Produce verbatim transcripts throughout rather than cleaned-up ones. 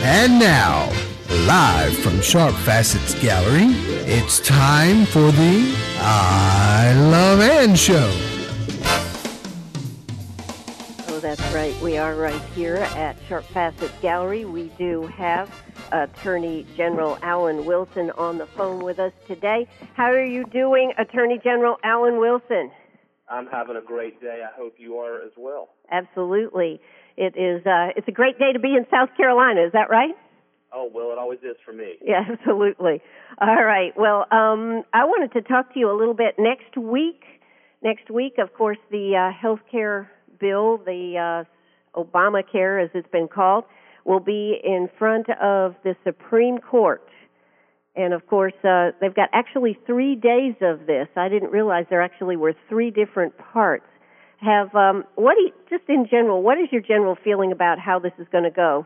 And now, live from Sharp Facets Gallery, it's time for the I Love Ann Show. Oh, that's right. We are right here at Sharp Facets Gallery. We do have Attorney General Alan Wilson on the phone with us today. How are you doing, Attorney General Alan Wilson? I'm having a great day. I hope you are as well. Absolutely. It is. Uh, it's a great day to be in South Carolina. Is that right? Oh, well, it always is for me. Yeah, absolutely. All right. Well, um, I wanted to talk to you a little bit next week. Next week, of course, the uh, health care bill, the uh, Obamacare, as it's been called, will be in front of the Supreme Court. And, of course, uh, they've got actually three days of this. I didn't realize there actually were three different parts. Have um, what do you, just in general, what is your general feeling about how this is going to go?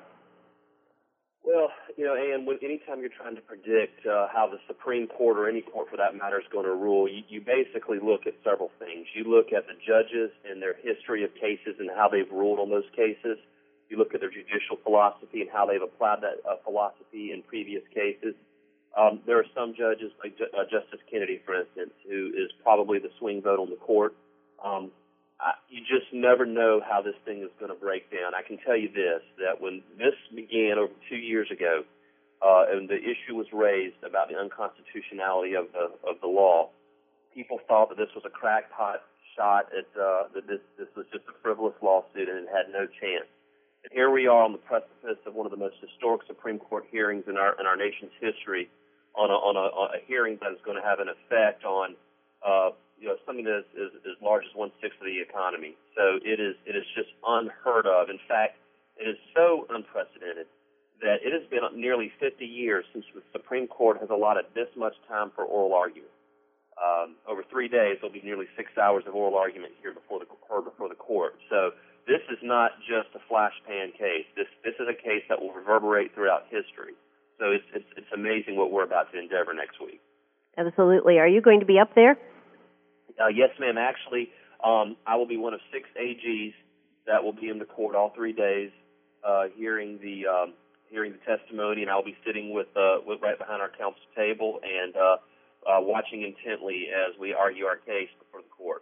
Well, you know, Ann, when, anytime you're trying to predict uh, how the Supreme Court or any court for that matter is going to rule, you, you basically look at several things. You look at the judges and their history of cases and how they've ruled on those cases. You look at their judicial philosophy and how they've applied that uh, philosophy in previous cases. Um, there are some judges, like uh, Justice Kennedy, for instance, who is probably the swing vote on the court. Um, I, you just never know how this thing is going to break down. I can tell you this, that when this began over two years ago, uh, and the issue was raised about the unconstitutionality of the of the law, people thought that this was a crackpot shot at uh, that this this was just a frivolous lawsuit and it had no chance. And here we are on the precipice of one of the most historic Supreme Court hearings in our in our nation's history, on a on a, on a hearing that is going to have an effect on uh, you know something that is, is as large as one sixth of the economy. So it is it is just unheard of. In fact, it is so unprecedented that it has been nearly fifty years since the Supreme Court has allotted this much time for oral argument. Um, over three days, there'll be nearly six hours of oral argument here before the heard before the court. So this is not just a flash pan case. This this is a case that will reverberate throughout history. So it's it's, it's amazing what we're about to endeavor next week. Absolutely. Are you going to be up there? Uh, yes, ma'am. Actually, um, I will be one of six A Gs that will be in the court all three days, uh, hearing the um, hearing the testimony, and I'll be sitting with, uh, with right behind our counsel table and uh, uh, watching intently as we argue our case before the court.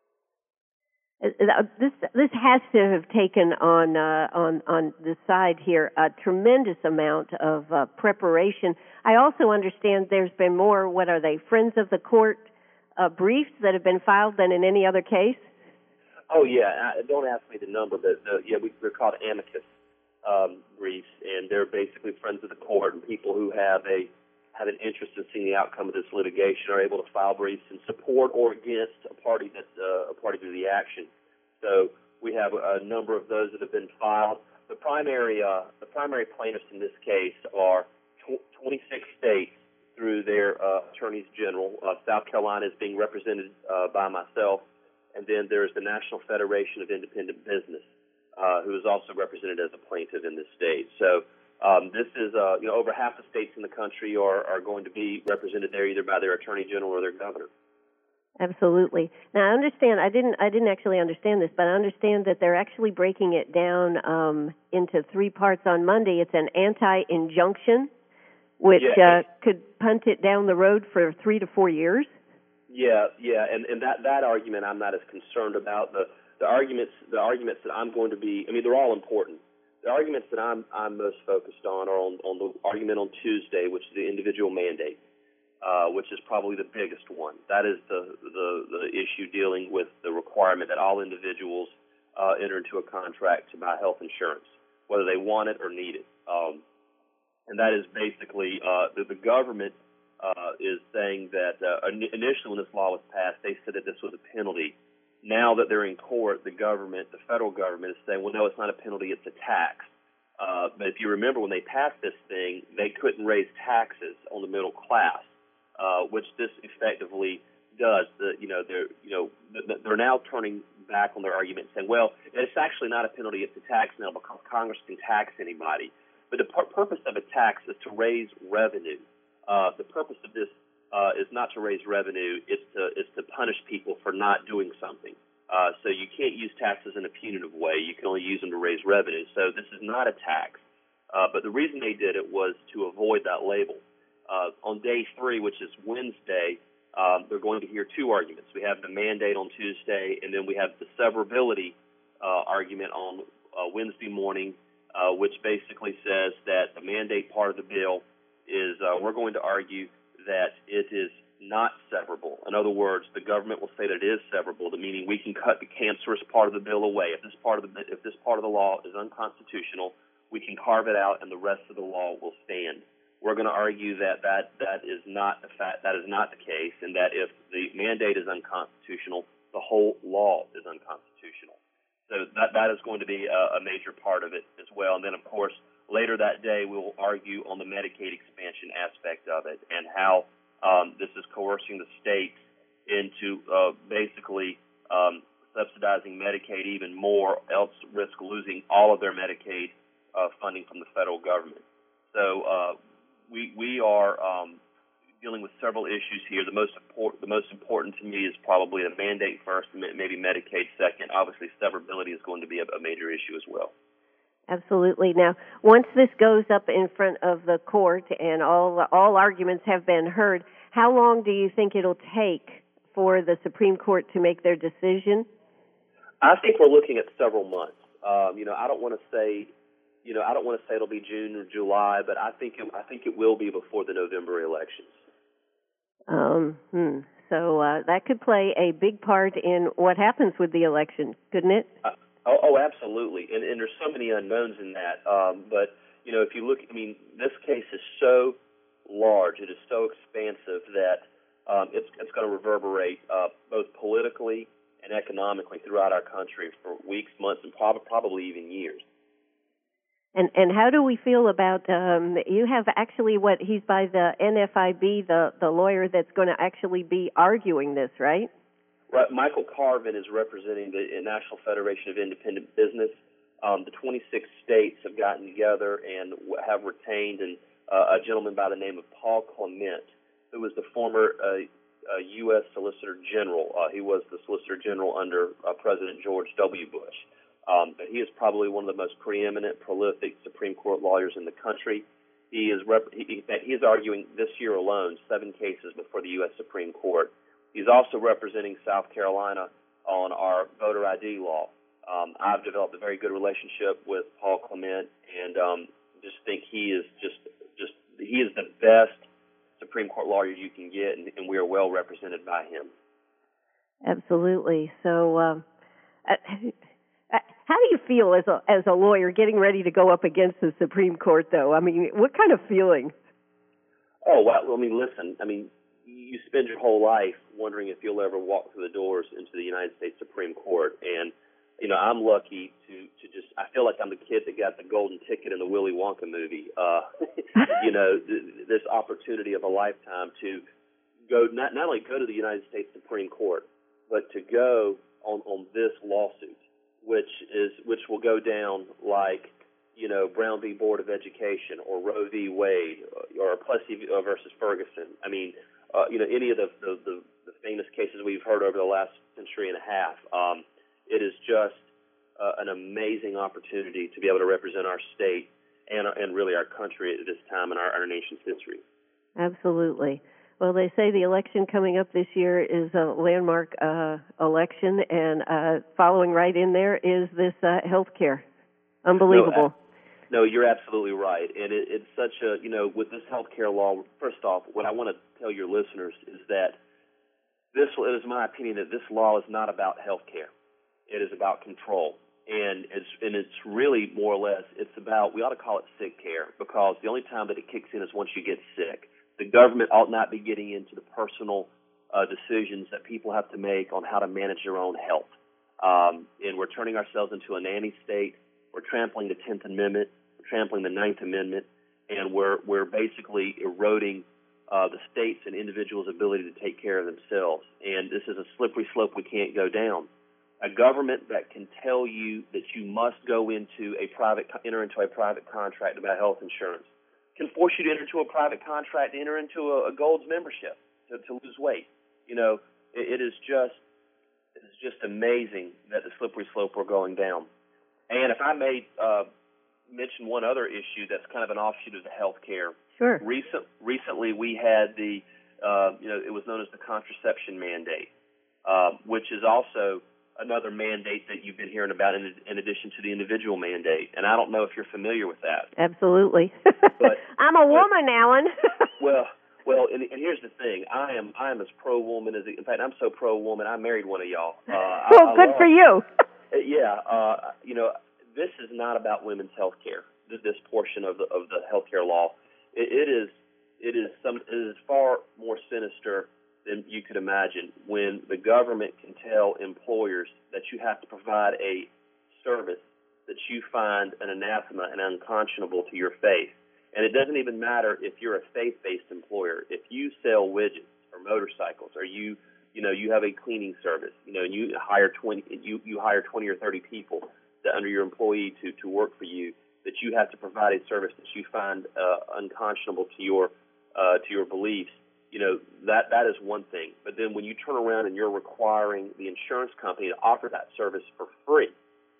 This this has to have taken on uh, on on the side here a tremendous amount of uh, preparation. I also understand there's been more. What are they? Friends of the court uh, briefs that have been filed than in any other case. Oh yeah, I, don't ask me the number, but uh, yeah, we, we're called amicus um, briefs, and they're basically friends of the court and people who have a have an interest in seeing the outcome of this litigation are able to file briefs in support or against a party that's uh, a party to the action. So we have a number of those that have been filed. The primary uh, the primary plaintiffs in this case are tw- twenty-six states through their uh, attorneys general. Uh, South Carolina is being represented uh, by myself, and then there's the National Federation of Independent Business, uh, who is also represented as a plaintiff in this state. So um, this is, uh, you know, over half the states in the country are, are going to be represented there either by their attorney general or their governor. Absolutely. Now, I understand, I didn't I didn't actually understand this, but I understand that they're actually breaking it down um, into three parts on Monday. It's an anti-injunction, which yeah. uh, could punt it down the road for three to four years. Yeah, yeah, and, and that, that argument I'm not as concerned about. The the arguments the arguments that I'm going to be, I mean, they're all important. The arguments that I'm I'm most focused on are on, on the argument on Tuesday, which is the individual mandate, uh, which is probably the biggest one. That is the, the, the issue dealing with the requirement that all individuals uh, enter into a contract to buy health insurance, whether they want it or need it. Um, and that is basically uh, the, the government uh, is saying that uh, initially when this law was passed, they said that this was a penalty. Now that they're in court, the government, the federal government, is saying, well, no, it's not a penalty, it's a tax. Uh, but if you remember, when they passed this thing, they couldn't raise taxes on the middle class, uh, which this effectively does. The, you know, they're you know they're now turning back on their argument, saying, well, it's actually not a penalty, it's a tax now because Congress can tax anybody. But the pur- purpose of a tax is to raise revenue. Uh, the purpose of this uh, is not to raise revenue; it's to it's to punish people for not doing something. Uh, so you can't use taxes in a punitive way. You can only use them to raise revenue. So this is not a tax. Uh, but the reason they did it was to avoid that label. Uh, on day three, which is Wednesday, um, they're going to hear two arguments. We have the mandate on Tuesday, and then we have the severability uh, argument on uh, Wednesday morning, uh, which basically says that the mandate part of the bill is uh, we're going to argue that it is not severable. In other words, the government will say that it is severable, meaning we can cut the cancerous part of the bill away. If this part of the if this part of the law is unconstitutional, we can carve it out, and the rest of the law will stand. We're going to argue that that, that is not the fact that is not the case, and that if the mandate is unconstitutional, the whole law is unconstitutional. So that that is going to be a, a major part of it as well. And then, of course, later that day, we will argue on the Medicaid expansion aspect of it and how um, this is coercing the states into uh, basically um, subsidizing Medicaid even more, else risk losing all of their Medicaid uh, funding from the federal government. So uh, we we are um, dealing with several issues here. The most important, the most important to me is probably the mandate first, maybe Medicaid second. Obviously, severability is going to be a, a major issue as well. Absolutely. Now, once this goes up in front of the court and all all arguments have been heard, how long do you think it'll take for the Supreme Court to make their decision? I think we're looking at several months. Um, you know, I don't want to say, you know, I don't want to say it'll be June or July, but I think it, I think it will be before the November elections. Um. Hmm. So uh, that could play a big part in what happens with the election, couldn't it? Uh, Oh, oh, absolutely, and, and there's so many unknowns in that. Um, but you know, if you look, I mean, this case is so large, it is so expansive that um, it's it's going to reverberate uh, both politically and economically throughout our country for weeks, months, and prob- probably even years. And and how do we feel about um, you have actually what he's by the N F I B, the the lawyer that's going to actually be arguing this, right? Right, Michael Carvin is representing the National Federation of Independent Business. Um, the twenty-six states have gotten together and have retained an, uh, a gentleman by the name of Paul Clement, who was the former uh, uh, U S Solicitor General. Uh, he was the Solicitor General under uh, President George W. Bush. Um, but he is probably one of the most preeminent, prolific Supreme Court lawyers in the country. He is rep- he, he is arguing this year alone seven cases before the U S Supreme Court. He's also representing South Carolina on our voter I D law. Um, I've developed a very good relationship with Paul Clement, and um, just think he is just just he is the best Supreme Court lawyer you can get, and, and we are well represented by him. Absolutely. So, um, uh, how do you feel as a as a lawyer getting ready to go up against the Supreme Court, though? I mean, what kind of feeling? Oh, well, I mean, listen, I mean, you spend your whole life wondering if you'll ever walk through the doors into the United States Supreme Court. And, you know, I'm lucky to, to just, I feel like I'm the kid that got the golden ticket in the Willy Wonka movie. Uh, you know, th- this opportunity of a lifetime to go, not, not only go to the United States Supreme Court, but to go on, on this lawsuit, which is, which will go down like, you know, Brown v. Board of Education or Roe v. Wade or Plessy versus Ferguson. I mean, Uh, you know, any of the, the, the, the famous cases we've heard over the last century and a half. Um, it is just uh, an amazing opportunity to be able to represent our state and, and really our country at this time in our, our nation's history. Absolutely. Well, they say the election coming up this year is a landmark uh, election, and uh, following right in there is this uh, health care. Unbelievable. No, No, you're absolutely right. And it, it's such a, you know, with this health care law, first off, what I want to tell your listeners is that this, it is my opinion that this law is not about health care. It is about control. And it's, and it's really more or less, it's about, we ought to call it sick care, because the only time that it kicks in is once you get sick. The government ought not be getting into the personal uh, decisions that people have to make on how to manage their own health. Um, and we're turning ourselves into a nanny state. We're trampling the tenth Amendment. Trampling the ninth Amendment, and we're we're basically eroding uh, the states and individuals' ability to take care of themselves. And this is a slippery slope we can't go down. A government that can tell you that you must go into a private enter into a private contract about health insurance can force you to enter into a private contract to enter into a, a Gold's membership to, to lose weight. You know, it, it is just it is just amazing that the slippery slope we're going down. And if I may. Uh, mention one other issue that's kind of an offshoot of the health care. Sure. Recent, recently, we had the, uh, you know, it was known as the contraception mandate, uh, which is also another mandate that you've been hearing about in, in addition to the individual mandate. And I don't know if you're familiar with that. Absolutely. But, I'm a but, woman, Alan. well, well, and, and here's the thing. I am I am as pro-woman as, in fact, I'm so pro-woman, I married one of y'all. Uh, well, I, I good love, for you. yeah, uh, you know, this is not about women's health care, this, this portion of the, of the health care law. It, it is it is some it is far more sinister than you could imagine when the government can tell employers that you have to provide a service that you find an anathema and unconscionable to your faith. And it doesn't even matter if you're a faith-based employer. If you sell widgets or motorcycles, or you, you know, you have a cleaning service, you know, and you hire twenty, you, you hire twenty or thirty people that under your employee to, to work for you, that you have to provide a service that you find uh, unconscionable to your uh, to your beliefs. You know, that that is one thing. But then when you turn around and you're requiring the insurance company to offer that service for free,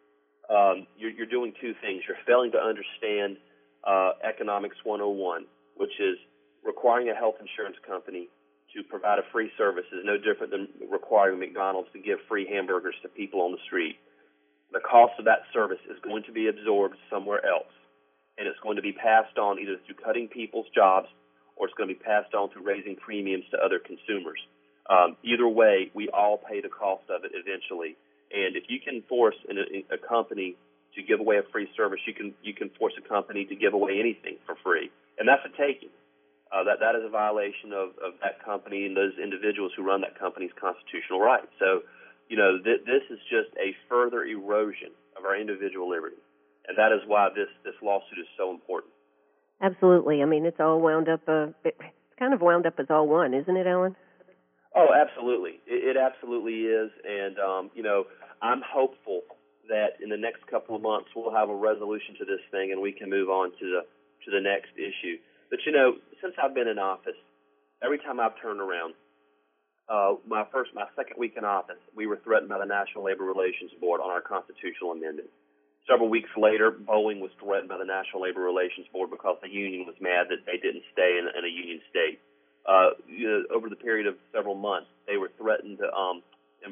um, you're, you're doing two things. You're failing to understand uh, Economics one oh one, which is requiring a health insurance company to provide a free service is no different than requiring McDonald's to give free hamburgers to people on the street. The cost of that service is going to be absorbed somewhere else, and it's going to be passed on either through cutting people's jobs or it's going to be passed on through raising premiums to other consumers. Um, either way, we all pay the cost of it eventually. And if you can force an, a, a company to give away a free service, you can you can force a company to give away anything for free, and that's a taking. Uh, that that is a violation of, of that company and those individuals who run that company's constitutional rights. So, you know, th- this is just a further erosion of our individual liberty, and that is why this this lawsuit is so important. Absolutely. I mean, it's all wound up. Uh, it's kind of wound up as all one, isn't it, Alan? Oh, absolutely. It, it absolutely is, and um, you know, I'm hopeful that in the next couple of months we'll have a resolution to this thing and we can move on to the to the next issue. But you know, since I've been in office, every time I've turned around, uh, my first, my second week in office, we were threatened by the National Labor Relations Board on our constitutional amendment. Several weeks later, Boeing was threatened by the National Labor Relations Board because the union was mad that they didn't stay in, in a union state. Uh, you know, over the period of several months, they were threatened to um,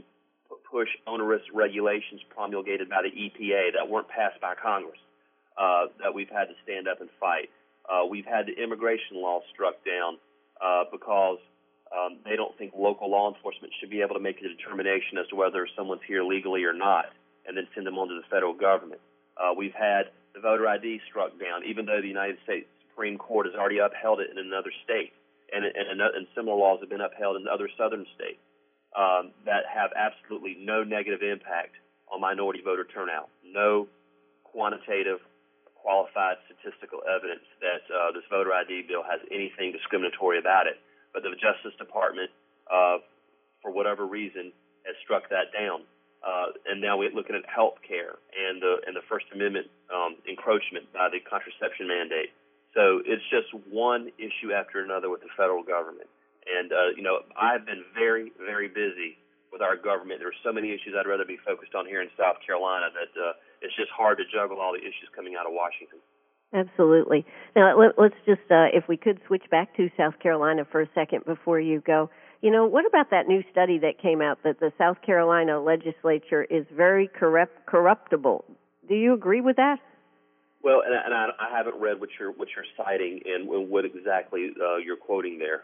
push onerous regulations promulgated by the E P A that weren't passed by Congress, uh, that we've had to stand up and fight. Uh, we've had the immigration law struck down uh, because um, they don't think local law enforcement should be able to make a determination as to whether someone's here legally or not and then send them on to the federal government. Uh, we've had the voter I D struck down, even though the United States Supreme Court has already upheld it in another state, and, and, and similar laws have been upheld in other southern states. Um, that have absolutely no negative impact on minority voter turnout. No quantitative, qualified statistical evidence that uh, this voter I D bill has anything discriminatory about it. But the Justice Department, uh, for whatever reason, has struck that down. Uh, and now we're looking at health care and the, and the First Amendment um, encroachment by the contraception mandate. So it's just one issue after another with the federal government. And, uh, you know, I've been very, very busy with our government. There are so many issues I'd rather be focused on here in South Carolina that uh, it's just hard to juggle all the issues coming out of Washington. Absolutely. Now, let, let's just, uh, if we could switch back to South Carolina for a second before you go. You know, what about that new study that came out that the South Carolina legislature is very corrupt, corruptible? Do you agree with that? Well, and, and I, I haven't read what you're, what you're citing and what exactly uh, you're quoting there.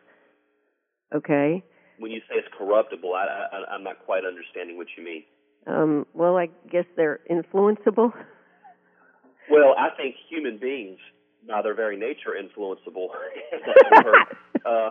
Okay. When you say it's corruptible, I, I, I'm not quite understanding what you mean. Um, well, I guess they're influenceable. Well, I think human beings, by their very nature, are influenceable. uh,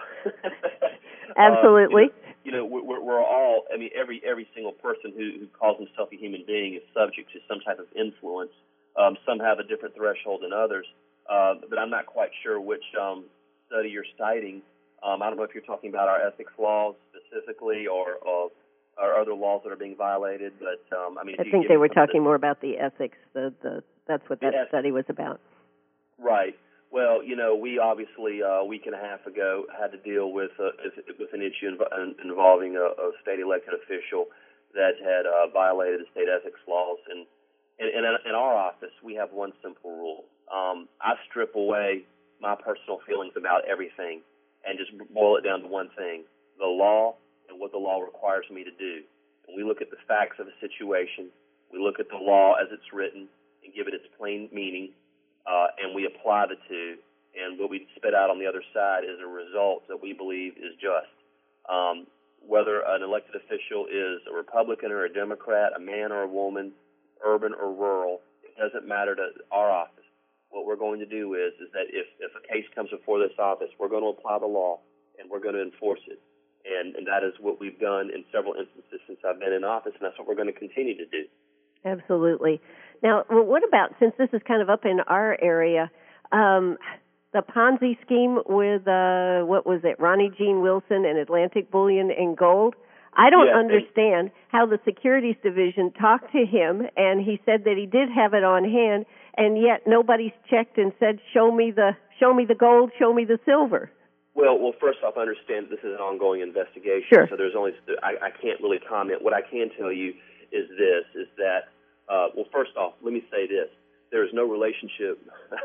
Absolutely. Uh, you know, you know we're, we're all, I mean, every every single person who, who calls himself a human being is subject to some type of influence. Um, some have a different threshold than others, uh, but I'm not quite sure which um, study you're citing. Um, I don't know if you're talking about our ethics laws specifically or, or, or other laws that are being violated, but um, I mean, I think they were talking more about the ethics. The, the that's what that yes. study was about. Right. Well, you know, we obviously uh, a week and a half ago had to deal with uh, with an issue inv- involving a, a state elected official that had uh, violated the state ethics laws, and in, in, in our office we have one simple rule: um, I strip away my personal feelings about everything and just boil it down to one thing: the law and what the law requires me to do. And we look at the facts of a situation, we look at the law as it's written and give it its plain meaning, uh, and we apply the two. And what we spit out on the other side is a result that we believe is just. Um, whether an elected official is a Republican or a Democrat, a man or a woman, urban or rural, it doesn't matter to our office. What we're going to do is, is that if, if a case comes before this office, we're going to apply the law and we're going to enforce it. And, and that is what we've done in several instances since I've been in office, and that's what we're going to continue to do. Absolutely. Now, well, what about, since this is kind of up in our area, um, the Ponzi scheme with, uh, what was it, Ronnie Jean Wilson and Atlantic Bullion and Gold? I don't yeah, understand how the Securities Division talked to him, and he said that he did have it on hand, and yet nobody's checked and said, show me the show me the gold, show me the silver. Well, well, first off, understand this is an ongoing investigation, sure. so there's only I, I can't really comment. What I can tell you is this: is that uh, well, first off, let me say this: there is no relationship.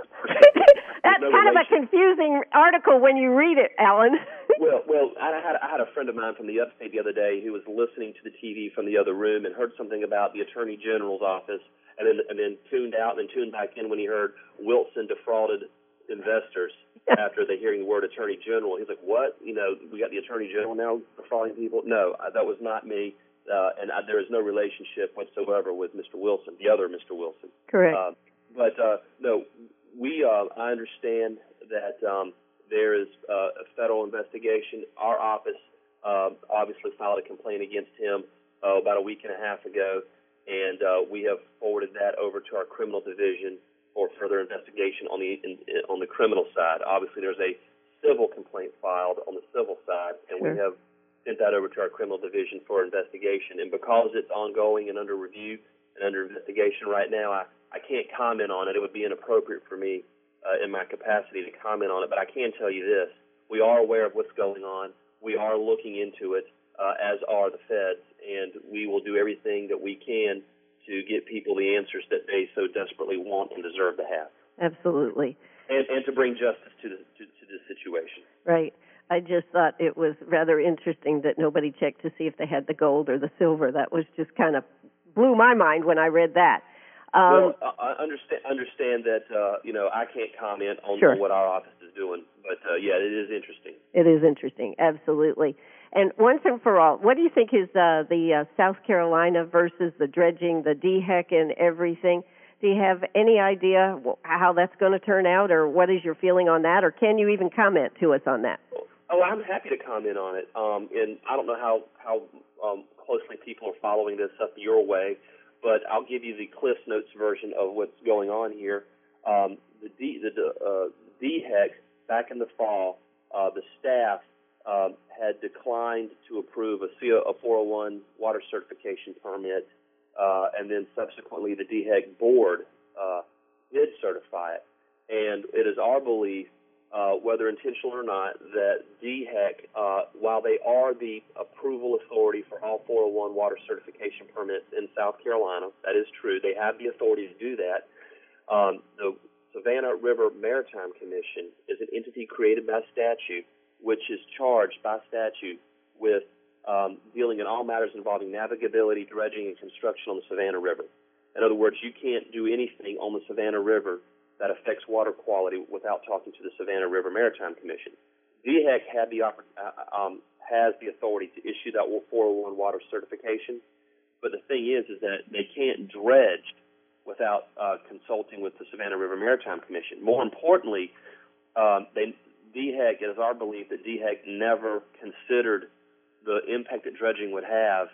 That's no kind relation- of a confusing article when you read it, Alan. well, well, I had I had a friend of mine from the upstate the other day who was listening to the T V from the other room and heard something about the Attorney General's office, and then and then tuned out and then tuned back in when he heard Wilson defrauded investors after they hearing the word Attorney General. He's like, what? You know, we got the Attorney General now defrauding people? No, that was not me, uh, and I, there is no relationship whatsoever with Mister Wilson, the other Mister Wilson. Correct. Uh, but, uh, no, we, uh, I understand that um, there is uh, a federal investigation. Our office uh, obviously filed a complaint against him uh, about a week and a half ago, and uh, we have forwarded that over to our criminal division for further investigation on the in, on the criminal side. Obviously, there's a civil complaint filed on the civil side, and sure. we have sent that over to our criminal division for investigation. And because it's ongoing and under review and under investigation right now, I, I can't comment on it. It would be inappropriate for me uh, in my capacity to comment on it. But I can tell you this: we are aware of what's going on. We are looking into it, uh, as are the feds, and we will do everything that we can to get people the answers that they so desperately want and deserve to have. Absolutely. And, and to bring justice to the to, to this situation. Right. I just thought it was rather interesting that nobody checked to see if they had the gold or the silver. That was just kind of blew my mind when I read that. Um, well, I understand understand that uh, you know I can't comment on sure. what our office is doing, but uh, yeah, it is interesting. It is interesting, absolutely. And once and for all, what do you think is uh, the uh, South Carolina versus the dredging, the D HEC and everything? Do you have any idea how that's going to turn out, or what is your feeling on that, or can you even comment to us on that? Oh, I'm happy to comment on it. Um, and I don't know how, how um, closely people are following this up your way, but I'll give you the Cliff Notes version of what's going on here. Um, the D, the uh, D HEC, back in the fall, uh, the staff Um, had declined to approve a, C O, a four oh one water certification permit, uh, and then subsequently the D HEC board uh, did certify it. And it is our belief, uh, whether intentional or not, that D HEC, uh, while they are the approval authority for all four oh one water certification permits in South Carolina, that is true, they have the authority to do that. Um, the Savannah River Maritime Commission is an entity created by statute, which is charged by statute with um, dealing in all matters involving navigability, dredging, and construction on the Savannah River. In other words, you can't do anything on the Savannah River that affects water quality without talking to the Savannah River Maritime Commission. D HEC had the, uh, um, has the authority to issue that four oh one water certification, but the thing is, is that they can't dredge without uh, consulting with the Savannah River Maritime Commission. More importantly, um, they D HEC, it is our belief that D HEC never considered the impact that dredging would have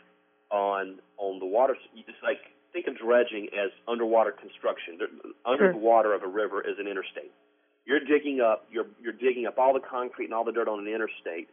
on on the water. It's like, think of dredging as underwater construction. Under sure. the water of a river is an interstate. You're digging up, you're you're digging up all the concrete and all the dirt on an interstate.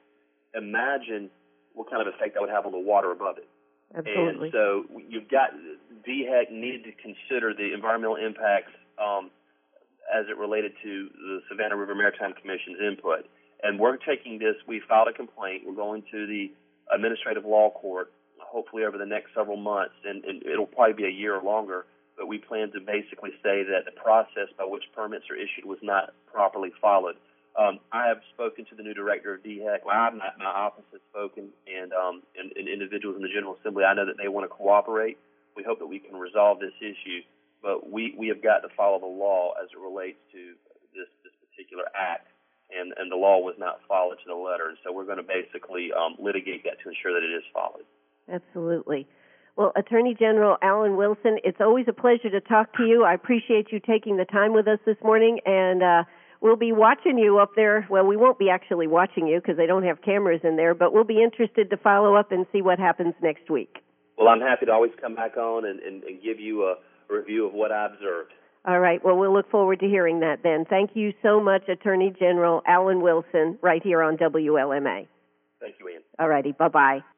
Imagine what kind of effect that would have on the water above it. Absolutely. And so you've got D HEC needed to consider the environmental impacts Um, as it related to the Savannah River Maritime Commission's input. And we're taking this, we filed a complaint, we're going to the administrative law court, hopefully over the next several months, and, and it'll probably be a year or longer, but we plan to basically say that the process by which permits are issued was not properly followed. Um, I have spoken to the new director of D H E C. Well, I, my, my office has spoken, and, um, and, and individuals in the General Assembly. I know that they want to cooperate. We hope that we can resolve this issue, but we, we have got to follow the law as it relates to this, this particular act, and, and the law was not followed to the letter. And so we're going to basically um, litigate that to ensure that it is followed. Absolutely. Well, Attorney General Alan Wilson, it's always a pleasure to talk to you. I appreciate you taking the time with us this morning, and uh, we'll be watching you up there. Well, we won't be actually watching you because they don't have cameras in there, but we'll be interested to follow up and see what happens next week. Well, I'm happy to always come back on and, and, and give you a review of what I observed. All right. Well, we'll look forward to hearing that then. Thank you so much, Attorney General Alan Wilson, right here on W L M A. Thank you, Ann. All righty. Bye-bye.